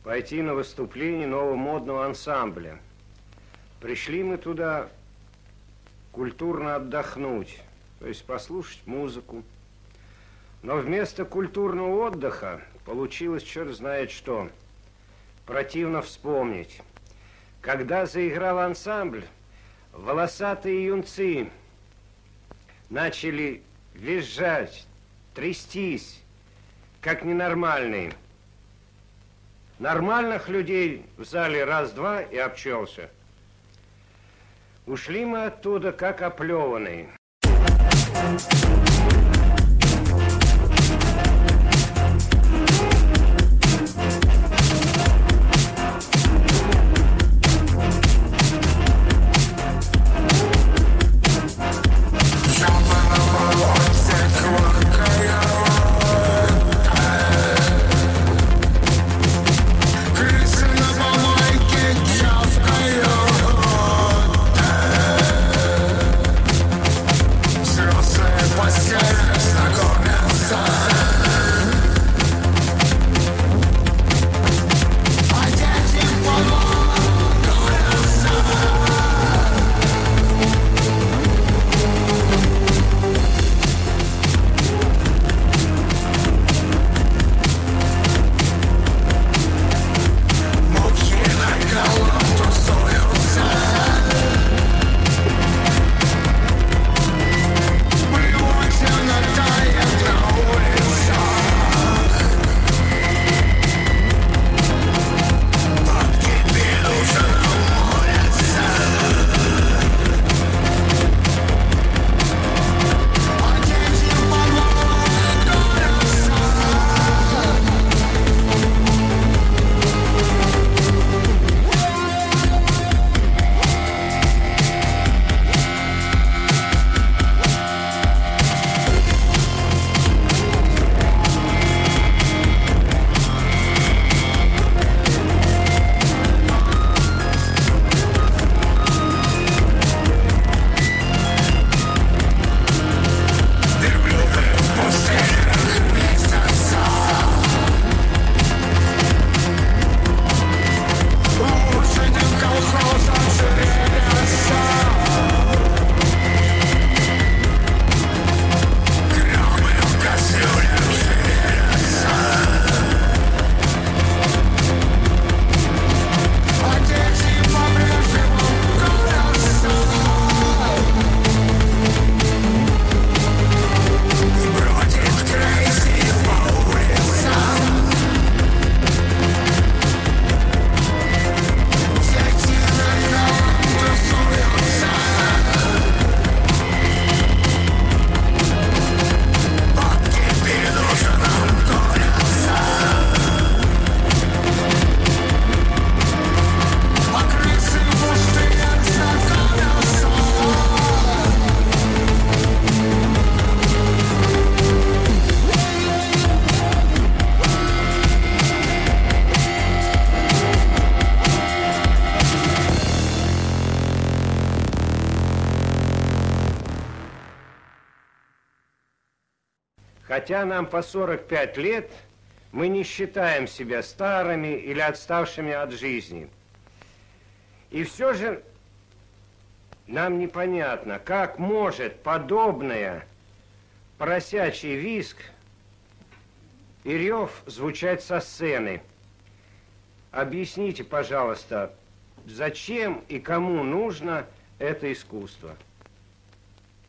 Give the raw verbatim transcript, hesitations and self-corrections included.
пойти на выступление нового модного ансамбля. Пришли мы туда культурно отдохнуть, то есть послушать музыку. Но вместо культурного отдыха получилось черт знает что. Противно вспомнить. Когда заиграл ансамбль, волосатые юнцы начали визжать, трястись, как ненормальные. Нормальных людей в зале раз-два и обчелся. Ушли мы оттуда, как оплеванные. Хотя нам по сорок пять лет, мы не считаем себя старыми или отставшими от жизни. И все же нам непонятно, как может подобное поросячий визг и рев звучать со сцены. Объясните, пожалуйста, зачем и кому нужно это искусство?